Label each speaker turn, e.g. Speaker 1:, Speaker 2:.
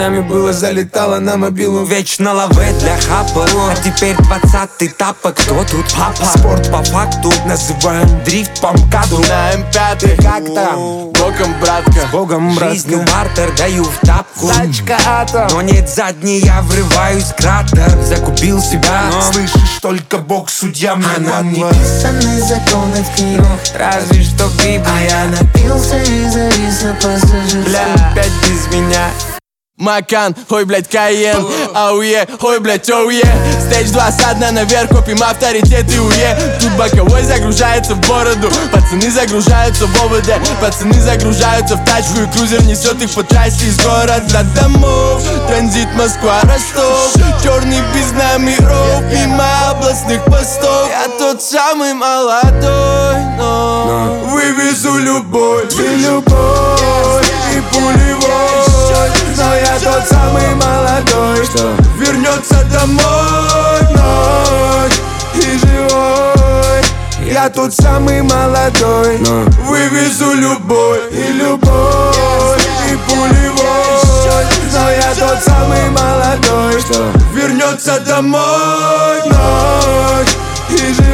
Speaker 1: нами было, залетало на мобилу.
Speaker 2: Вечно лаве для хапа, а теперь 20-й тапок. Кто тут папа? Спорт по факту, называем дрифт по МКАДу.
Speaker 1: На М5,
Speaker 2: Как там?
Speaker 1: боком, братка.
Speaker 2: Богом, жизнью бартер, даю в тапку.
Speaker 1: Тачка атом.
Speaker 2: Но нет задней, я врываюсь в кратер. Закупил себя, слышишь, только Бог судья.
Speaker 3: А нам не писаны законы в книгах,
Speaker 2: Разве что Библия.
Speaker 3: а я напился и завис на пассажирской.
Speaker 2: Бля, опять без меня.
Speaker 1: Макан, ой, блядь, Кайен, ауе, ой, блядь, оуе. Стейдж 2 со дна наверх, копим авторитет и уе. Тут боковой загружается в бороду, пацаны загружаются в ОВД. Пацаны загружаются в тачку, и крузер несет их по трассе из города домов. Транзит Москва, Ростов, черный без номеров, мимо областных постов. Я тот самый молодой, но вывезу любовь, и любовь, и пулевой. Но я тот самый молодой, что вернется домой вновь и живой. Я тот самый молодой, но вывезу любовь, и любовь, и пулевой. Но я тот самый молодой, что вернется домой вновь и живой.